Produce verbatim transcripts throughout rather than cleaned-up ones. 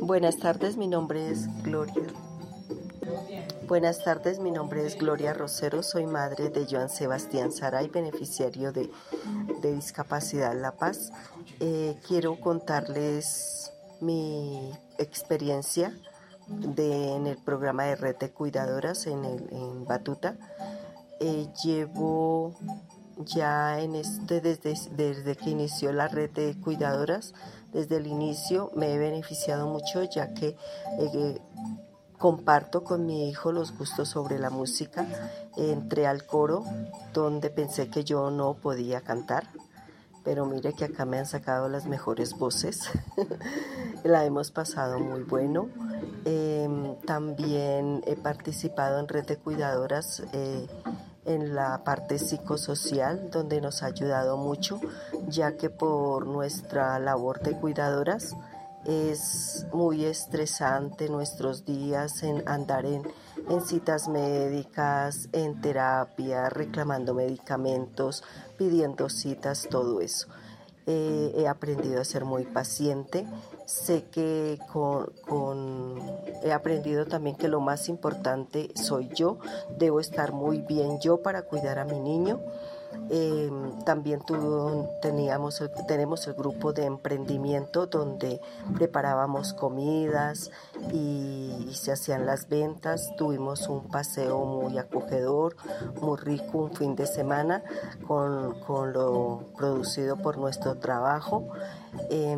Buenas tardes, mi nombre es Gloria. Buenas tardes, mi nombre es Gloria Rosero, soy madre de Joan Sebastián Saray, beneficiario de, de Discapacidad La Paz. Eh, quiero contarles mi experiencia de, en el programa de Red de Cuidadoras en, el, en Batuta. Eh, llevo ya en este, desde, desde que inició la Red de Cuidadoras, desde el inicio me he beneficiado mucho, ya que eh, comparto con mi hijo los gustos sobre la música. Entré al coro donde pensé que yo no podía cantar, pero mire que acá me han sacado las mejores voces. La hemos pasado muy bueno. Eh, también he participado en Red de Cuidadoras eh, en la parte psicosocial, donde nos ha ayudado mucho, ya que por nuestra labor de cuidadoras es muy estresante nuestros días en andar en, en citas médicas, en terapia, reclamando medicamentos, pidiendo citas, todo eso. Eh, he aprendido a ser muy paciente. Sé que con, con, he aprendido también que lo más importante soy yo. Debo estar muy bien yo para cuidar a mi niño. Eh, también tu, teníamos el, tenemos el grupo de emprendimiento donde preparábamos comidas y, y se hacían las ventas. Tuvimos un paseo muy acogedor, muy rico, un fin de semana con, con lo producido por nuestro trabajo. Eh,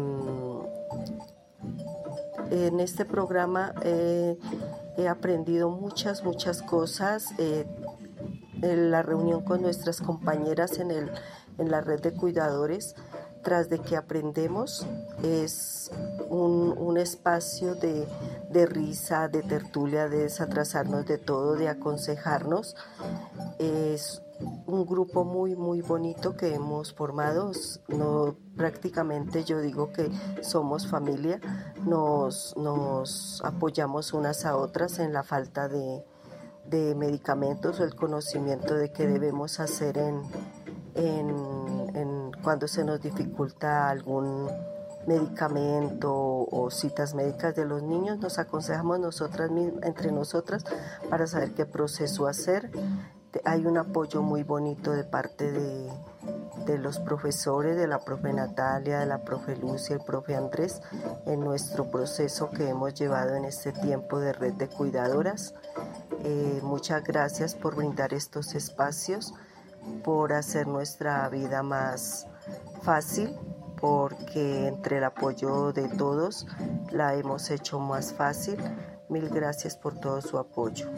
en este programa eh, he aprendido muchas, muchas cosas. Eh, En la reunión con nuestras compañeras en, el, en la red de cuidadores, tras de que aprendemos, es un, un espacio de, de risa, de tertulia, de desatrasarnos de todo, de aconsejarnos. Es un grupo muy, muy bonito que hemos formado. No, prácticamente yo digo que somos familia, nos, nos apoyamos unas a otras en la falta de de medicamentos o el conocimiento de qué debemos hacer en, en, en cuando se nos dificulta algún medicamento o citas médicas de los niños. Nos aconsejamos nosotras entre nosotras para saber qué proceso hacer. Hay un apoyo muy bonito de parte de, de los profesores, de la profe Natalia, de la profe Lucia, el profe Andrés, en nuestro proceso que hemos llevado en este tiempo de Red de Cuidadoras. Eh, muchas gracias por brindar estos espacios, por hacer nuestra vida más fácil, porque entre el apoyo de todos la hemos hecho más fácil. Mil gracias por todo su apoyo.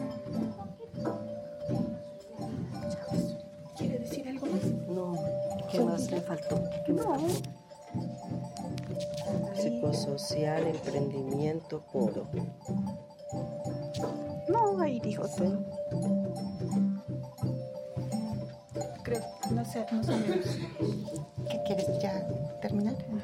¿Quiere decir algo más? No, ¿qué más le faltó? ¿Qué me No. faltó? Psicosocial, emprendimiento, coro. No, ahí dijo ¿Sí? todo. Creo, no sé, no sabemos.